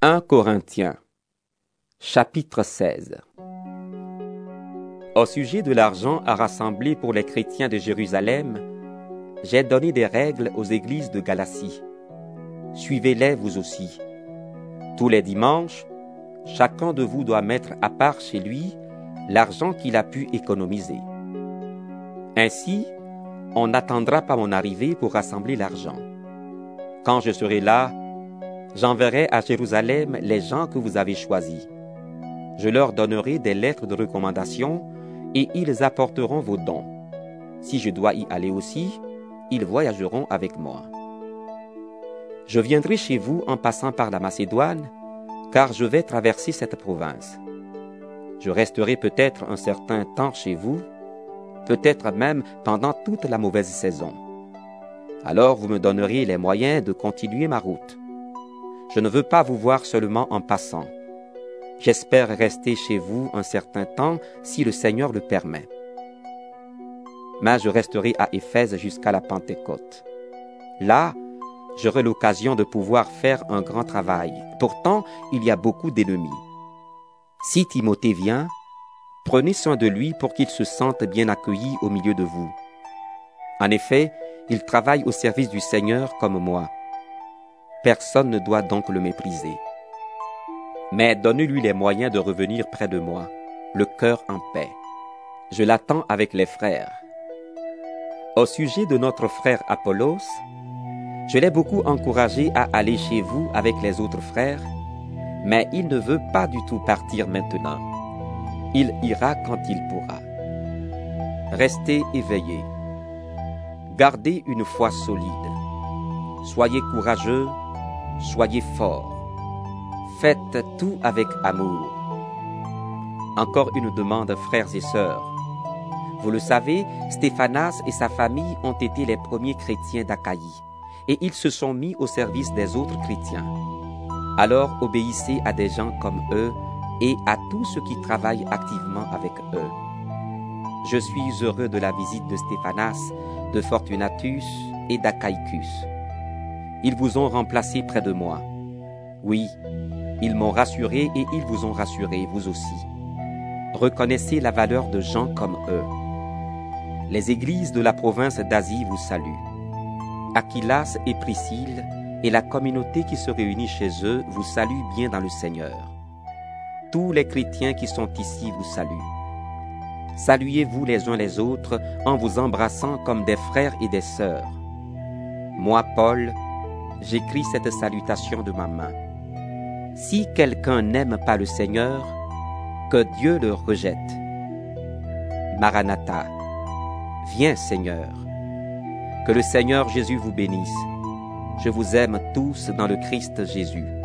1 Corinthiens, chapitre 16. Au sujet de l'argent à rassembler pour les chrétiens de Jérusalem, j'ai donné des règles aux églises de Galatie. Suivez-les vous aussi. Tous les dimanches, chacun de vous doit mettre à part chez lui l'argent qu'il a pu économiser. Ainsi, on n'attendra pas mon arrivée pour rassembler l'argent. Quand je serai là, j'enverrai à Jérusalem les gens que vous avez choisis. Je leur donnerai des lettres de recommandation et ils apporteront vos dons. Si je dois y aller aussi, ils voyageront avec moi. Je viendrai chez vous en passant par la Macédoine, car je vais traverser cette province. Je resterai peut-être un certain temps chez vous, peut-être même pendant toute la mauvaise saison. Alors vous me donnerez les moyens de continuer ma route. Je ne veux pas vous voir seulement en passant. J'espère rester chez vous un certain temps si le Seigneur le permet. Mais je resterai à Éphèse jusqu'à la Pentecôte. Là, j'aurai l'occasion de pouvoir faire un grand travail. Pourtant, il y a beaucoup d'ennemis. Si Timothée vient, prenez soin de lui pour qu'il se sente bien accueilli au milieu de vous. En effet, il travaille au service du Seigneur comme moi. Personne ne doit donc le mépriser. Mais donnez-lui les moyens de revenir près de moi, le cœur en paix. Je l'attends avec les frères. Au sujet de notre frère Apollos, je l'ai beaucoup encouragé à aller chez vous avec les autres frères, mais il ne veut pas du tout partir maintenant. Il ira quand il pourra. Restez éveillés. Gardez une foi solide. Soyez courageux, soyez forts. Faites tout avec amour. Encore une demande, frères et sœurs. Vous le savez, Stéphanas et sa famille ont été les premiers chrétiens d'Achaïe, et ils se sont mis au service des autres chrétiens. Alors obéissez à des gens comme eux et à tous ceux qui travaillent activement avec eux. Je suis heureux de la visite de Stéphanas, de Fortunatus et d'Achaïcus. Ils vous ont remplacé près de moi. Oui, ils m'ont rassuré et ils vous ont rassuré, vous aussi. Reconnaissez la valeur de gens comme eux. Les églises de la province d'Asie vous saluent. Aquilas et Priscille et la communauté qui se réunit chez eux vous saluent bien dans le Seigneur. Tous les chrétiens qui sont ici vous saluent. Saluez-vous les uns les autres en vous embrassant comme des frères et des sœurs. Moi, Paul, j'écris cette salutation de ma main. Si quelqu'un n'aime pas le Seigneur, que Dieu le rejette. Maranatha, viens Seigneur. Que le Seigneur Jésus vous bénisse. Je vous aime tous dans le Christ Jésus.